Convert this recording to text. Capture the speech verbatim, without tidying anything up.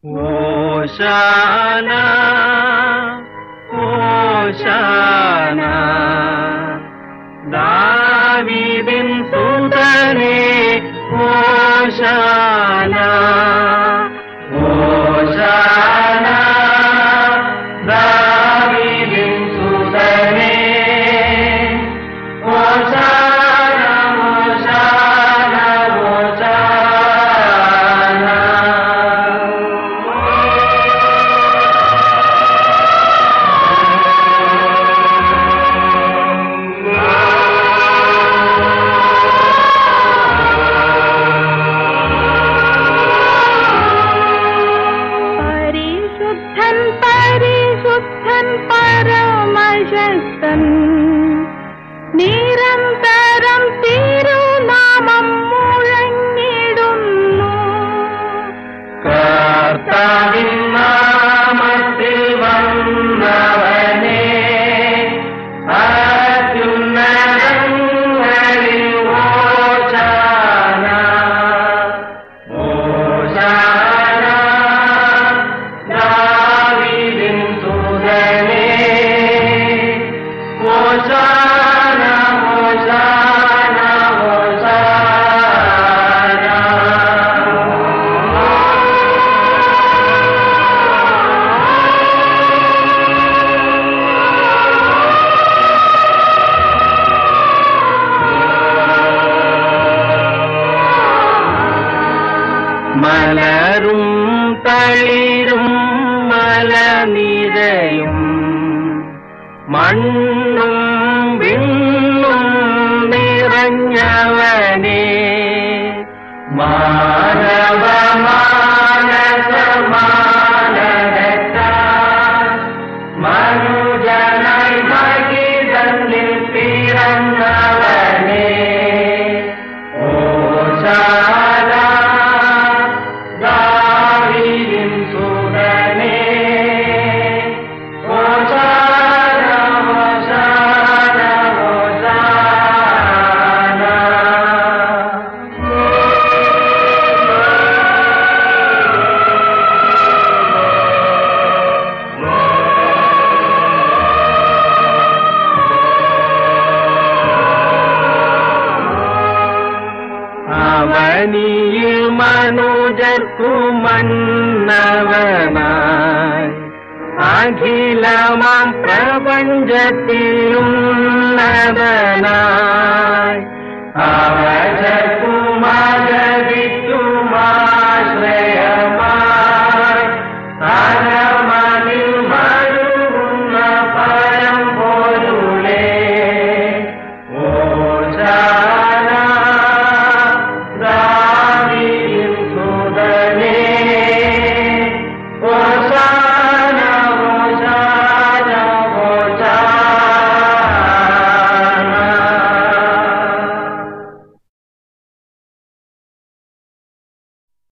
ഓശാന ഓശാന ദാവീദിൻ സുതനേ ഓശാന ഓശാന ദാവീദിൻ സുതനേ ഓശാന ഓശാന ഓശാന. പരിശുദ്ധൻ പരിശുദ്ധൻ പരമശക്തൻ നിരന്തരം തിരുനാമം മുഴങ്ങിടുന്നു. കർത്താവിൻ നാമത്തിൽ വന്നവനേ അത്യുന്നതങ്ങളിൽ ഓശാന ഓശാന ദാവീദിൻ സുതനേ ഓശാന ഓശാന ഓശാന. മലരും തളിരും മലനിരയും മണ്ണും വിണ്ണും നിറഞ്ഞവനേ മാനവ മാനസമാനരത്താൽ മനുജനായി മഹിതന്നിൽ പിറന്നവനേ ഓശാന ദാവീദിൻ സുതനേ ഓശാന ഓശാന ഓശാന. അവനിയിൽ മനുജർക്കു മന്നവനായി അഖിലമാം പ്രപഞ്ചത്തിലുന്നതനായി അവജ